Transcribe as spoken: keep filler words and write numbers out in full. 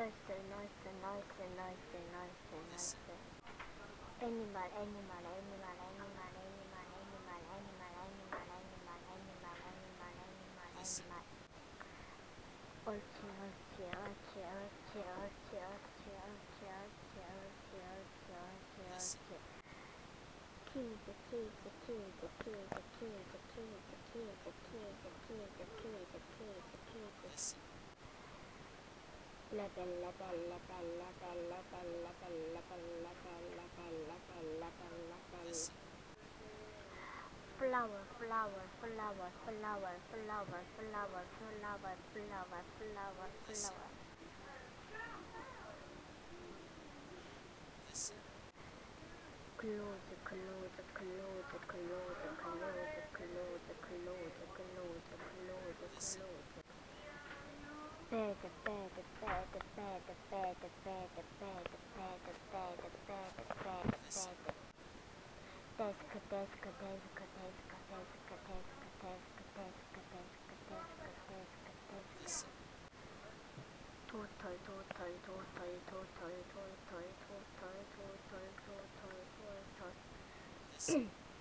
Noise, noise, noise, noise, noise, noise. Animal, animal, animal, animal, animal, animal, animal, animal, animal, animal, animal, animal, animal. Orchi, orchi, orchi, orchi, orchi, orchi, orchi, orchi, orchi, orchi, orchi, orchi. Keys, keys, keys, keys, keys, keys, keys, keys, keys, keys, keys, keys. Level, level, level, level, level, level, level, level, level, level, level, level. Flower, flower, flower, flower, flower, flower, flower, flower, flower, flower. Close, close, close, close, close, close, close, close, close, close, close. Bed, bed, bed, bed, bed, bed, bed, bed, bed, bed, bed, bed. Desk, desk, desk, desk, desk, desk, desk, desk, desk, desk, desk, desk. Toy, toy, toy, toy, toy, toy, toy, toy, toy, toy, toy, toy, toy, toy, toy, toy, toy.